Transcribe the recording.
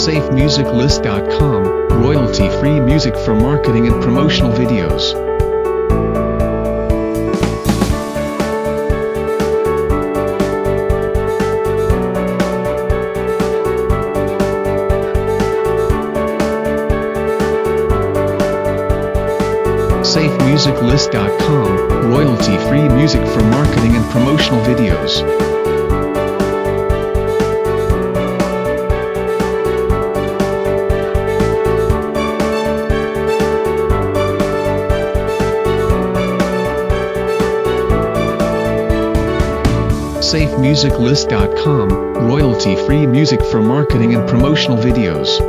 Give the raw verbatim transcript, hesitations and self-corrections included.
safe music list dot com, royalty-free music for marketing and promotional videos. safe music list dot com, royalty-free music for marketing and promotional videos. safe music list dot com, royalty-free music for marketing and promotional videos.